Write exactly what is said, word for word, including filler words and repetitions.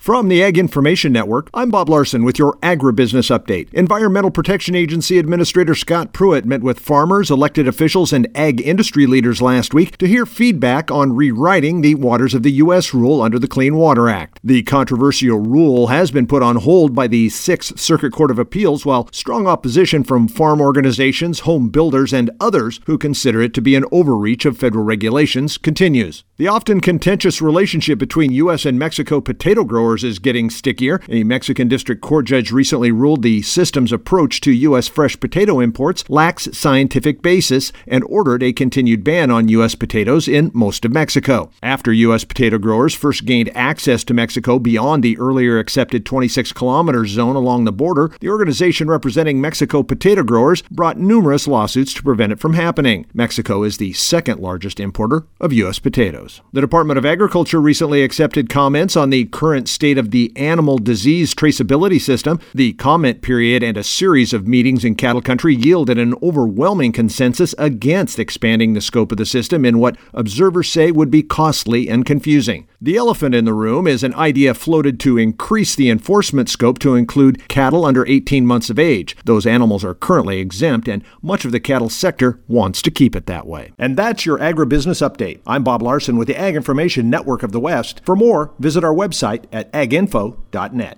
From the Ag Information Network, I'm Bob Larson with your Agribusiness Update. Environmental Protection Agency Administrator Scott Pruitt met with farmers, elected officials, and ag industry leaders last week to hear feedback on rewriting the Waters of the U S rule under the Clean Water Act. The controversial rule has been put on hold by the Sixth Circuit Court of Appeals, while strong opposition from farm organizations, home builders, and others who consider it to be an overreach of federal regulations continues. The often contentious relationship between U S and Mexico potato growers is getting stickier. A Mexican district court judge recently ruled the system's approach to U S fresh potato imports lacks scientific basis and ordered a continued ban on U S potatoes in most of Mexico. After U S potato growers first gained access to Mexico beyond the earlier accepted twenty-six kilometer zone along the border, the organization representing Mexico potato growers brought numerous lawsuits to prevent it from happening. Mexico is the second largest importer of U S potatoes. The Department of Agriculture recently accepted comments on the current state of the animal disease traceability system. The comment period and a series of meetings in cattle country yielded an overwhelming consensus against expanding the scope of the system in what observers say would be costly and confusing. The elephant in the room is an idea floated to increase the enforcement scope to include cattle under eighteen months of age. Those animals are currently exempt, and much of the cattle sector wants to keep it that way. And that's your Agribusiness Update. I'm Bob Larson with the Ag Information Network of the West. For more, visit our website at ag info dot net.